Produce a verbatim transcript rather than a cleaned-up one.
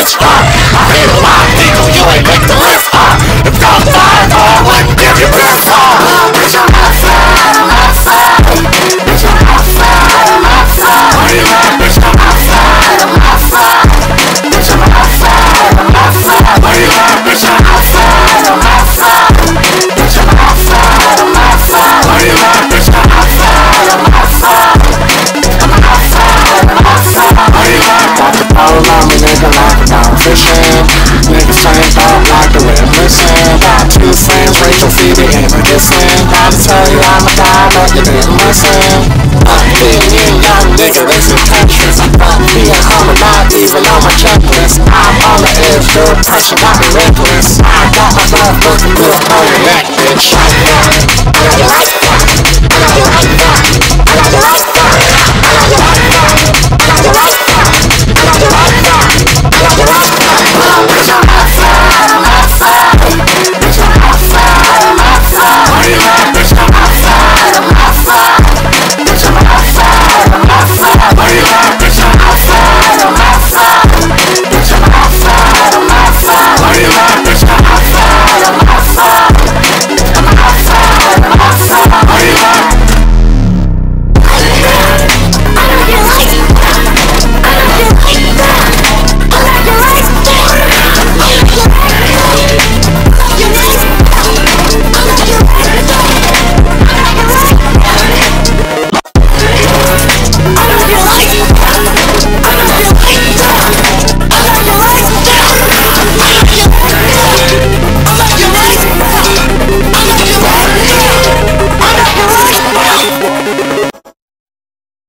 bitch, uh I hate a lot, nigga, you ain't make the list, uh If y'all fired, oh, I wouldn't give you this, uh Bitch, I'm outside, I'm outside Bitch, I'm outside, I'm outside Where you at, bitch, I'm outside, I'm outside Bitch, I'm outside, I'm outside Where you at, bitch, I'm outside, I'm outside Bitch, I'm outside, I'm outside Where you at, bitch, I'm outside, I'm outside I'm outside, I'm outside Where you at? Got the pole on me, nigga, like a dog fishing Niggas changed up like a red missing Got two friends, Rachel, Phoebe, and Madison Gotta tell you I'm a guy, but you didn't listen Fuck being in young nigga, this is Tetris Fuck being humble, not even on my checklist I'm on the edge, dude, pressure got me reckless I got my love looking good on your neck, bitch